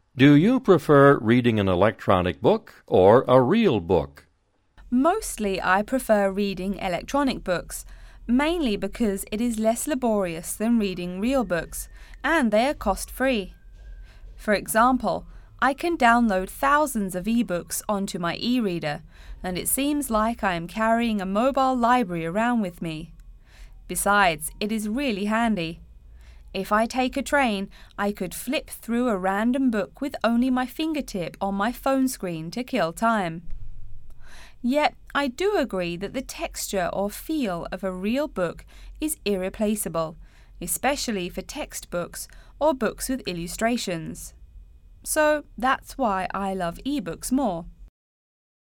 Do you prefer reading an electronic book or a real book? Mostly I prefer reading electronic books, mainly because it is less laborious than reading real books, and they are cost-free. For example, I can download thousands of e-books onto my e-reader, and it seems like I am carrying a mobile library around with me. Besides, it is really handy. If I take a train, I could flip through a random book with only my fingertip on my phone screen to kill time. Yet, I do agree that the texture or feel of a real book is irreplaceable, especially for textbooks or books with illustrations. So that's why I love e-books more.